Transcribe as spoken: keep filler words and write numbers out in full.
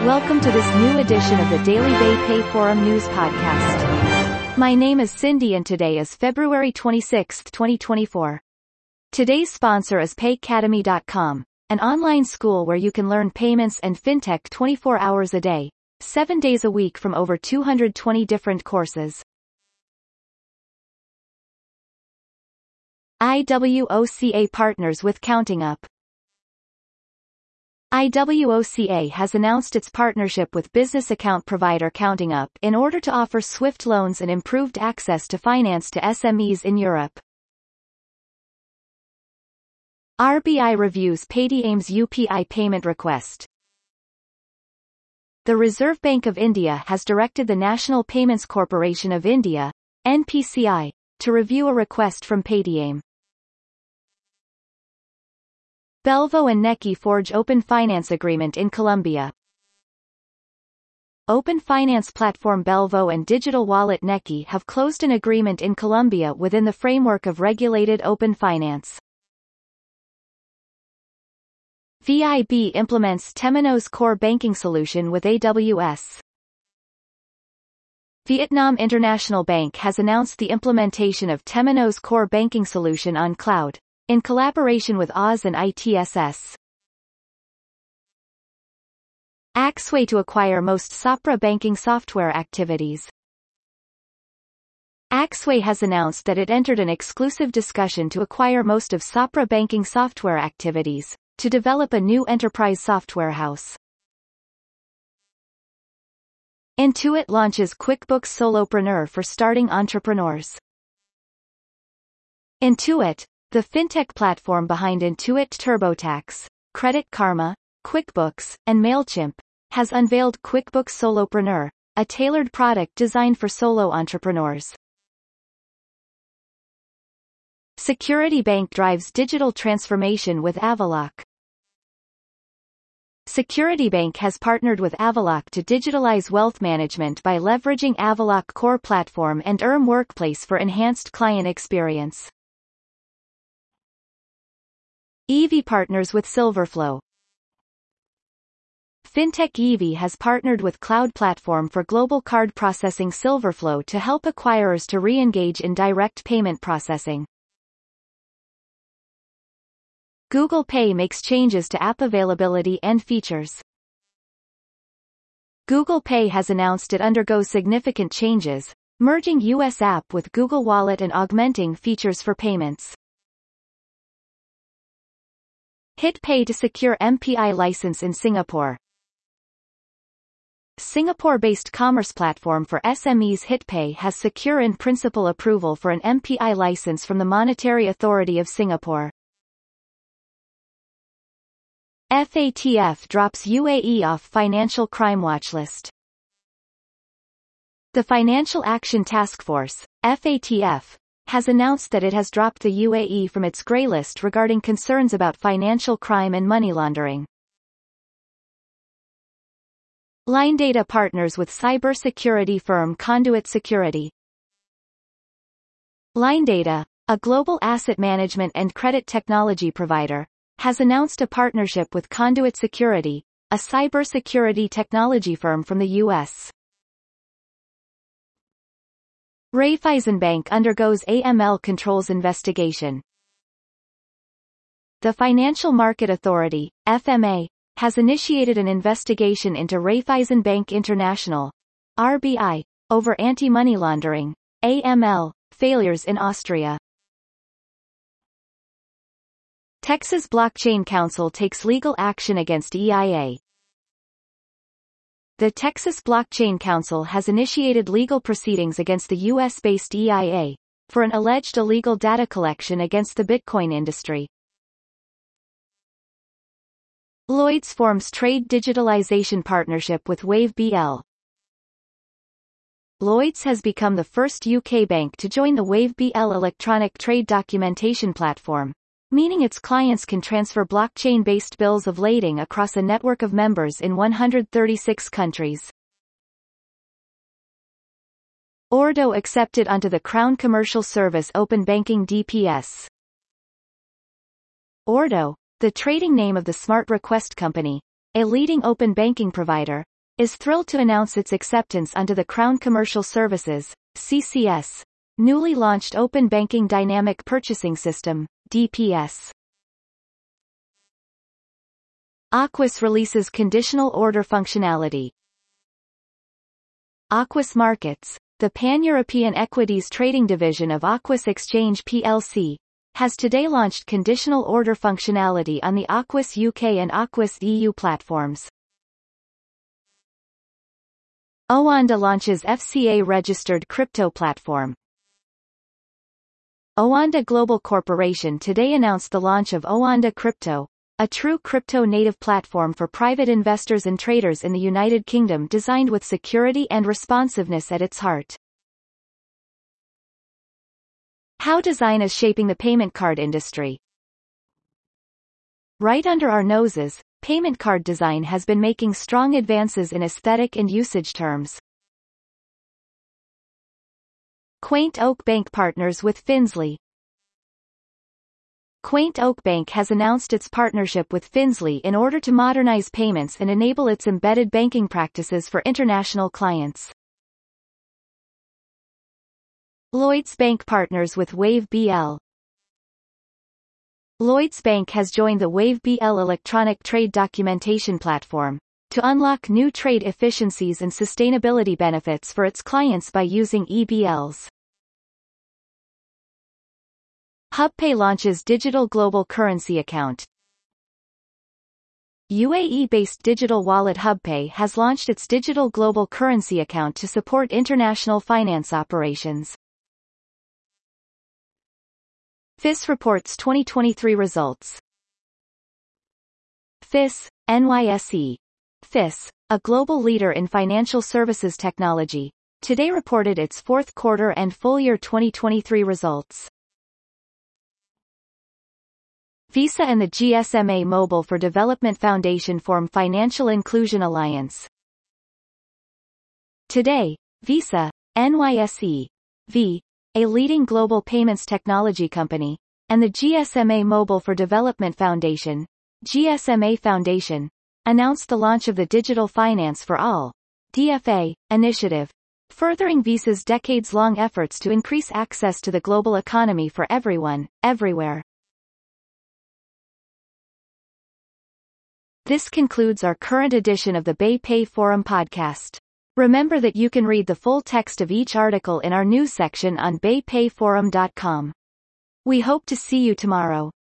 Welcome to this new edition of the Daily Bay Pay Forum News Podcast. My name is Cindy and today is February twenty-sixth, twenty twenty-four. Today's sponsor is Paycademy dot com, an online school where you can learn payments and fintech twenty-four hours a day, seven days a week from over two hundred twenty different courses. I W O C A partners with Counting Up. I W O C A has announced its partnership with business account provider Counting Up in order to offer swift loans and improved access to finance to S M Es in Europe. R B I reviews Paytm's U P I payment request. The Reserve Bank of India has directed the National Payments Corporation of India, N P C I, to review a request from Paytm. Belvo and Nequi forge Open Finance Agreement in Colombia. Open Finance platform Belvo and digital wallet Nequi have closed an agreement in Colombia within the framework of regulated open finance. V I B implements Temenos core banking solution with A W S. Vietnam International Bank has announced the implementation of Temenos core banking solution on cloud, in collaboration with O Z and I T S S. Axway to acquire most Sopra banking software activities. Axway has announced that it entered an exclusive discussion to acquire most of Sopra banking software activities, to develop a new enterprise software house. Intuit launches QuickBooks Solopreneur for starting entrepreneurs. Intuit, the fintech platform behind Intuit TurboTax, Credit Karma, QuickBooks, and MailChimp, has unveiled QuickBooks Solopreneur, a tailored product designed for solo entrepreneurs. Security Bank drives digital transformation with Avaloq. Security Bank has partnered with Avaloq to digitalize wealth management by leveraging Avaloq core platform and E R M Workplace for enhanced client experience. Evie partners with Silverflow. Fintech Evie has partnered with cloud platform for global card processing Silverflow to help acquirers to re-engage in direct payment processing. Google Pay makes changes to app availability and features. Google Pay has announced it undergoes significant changes, merging U S app with Google Wallet and augmenting features for payments. HitPay to secure M P I license in Singapore. Singapore-based commerce platform for S M Es HitPay has secure in principle approval for an M P I license from the Monetary Authority of Singapore. F A T F drops U A E off financial crime watch list. The Financial Action Task Force, F A T F, has announced that it has dropped the U A E from its grey list regarding concerns about financial crime and money laundering. LineData partners with cybersecurity firm Conduit Security. LineData, a global asset management and credit technology provider, has announced a partnership with Conduit Security, a cybersecurity technology firm from the U S. Raiffeisenbank undergoes A M L controls investigation. The Financial Market Authority, F M A, has initiated an investigation into Raiffeisenbank International, R B I, over anti-money laundering, A M L, failures in Austria. Texas Blockchain Council takes legal action against E I A. The Texas Blockchain Council has initiated legal proceedings against the U S-based E I A, for an alleged illegal data collection against the Bitcoin industry. Lloyds forms trade digitalization partnership with WaveBL. Lloyds has become the first U K bank to join the WaveBL electronic trade documentation platform, meaning its clients can transfer blockchain-based bills of lading across a network of members in one hundred thirty-six countries. Ordo accepted onto the Crown Commercial Service Open Banking D P S. Ordo, the trading name of the Smart Request Company, a leading open banking provider, is thrilled to announce its acceptance onto the Crown Commercial Services, C C S, newly launched Open Banking Dynamic Purchasing System, D P S. Aquis releases conditional order functionality. Aquis Markets, the pan-European equities trading division of Aquis Exchange P L C, has today launched conditional order functionality on the Aquis U K and Aquis E U platforms. Oanda launches F C A-registered crypto platform. Oanda Global Corporation today announced the launch of Oanda Crypto, a true crypto-native platform for private investors and traders in the United Kingdom designed with security and responsiveness at its heart. How design is shaping the payment card industry. Right under our noses, payment card design has been making strong advances in aesthetic and usage terms. Quaint Oak Bank partners with Finzly. Quaint Oak Bank has announced its partnership with Finzly in order to modernize payments and enable its embedded banking practices for international clients. Lloyds Bank partners with Wave B L. Lloyds Bank has joined the Wave B L electronic trade documentation platform to unlock new trade efficiencies and sustainability benefits for its clients by using E B Ls. HubPay launches digital global currency account. U A E-based digital wallet HubPay has launched its digital global currency account to support international finance operations. F I S reports twenty twenty-three results. F I S, N Y S E. F I S, a global leader in financial services technology, today reported its fourth quarter and full year twenty twenty-three results. Visa and the G S M A Mobile for Development Foundation form Financial Inclusion Alliance. Today, Visa, N Y S E, V, a leading global payments technology company, and the G S M A Mobile for Development Foundation, G S M A Foundation, announced the launch of the Digital Finance for All, D F A, initiative, furthering Visa's decades-long efforts to increase access to the global economy for everyone, everywhere. This concludes our current edition of the BayPay Forum podcast. Remember that you can read the full text of each article in our news section on bay pay forum dot com. We hope to see you tomorrow.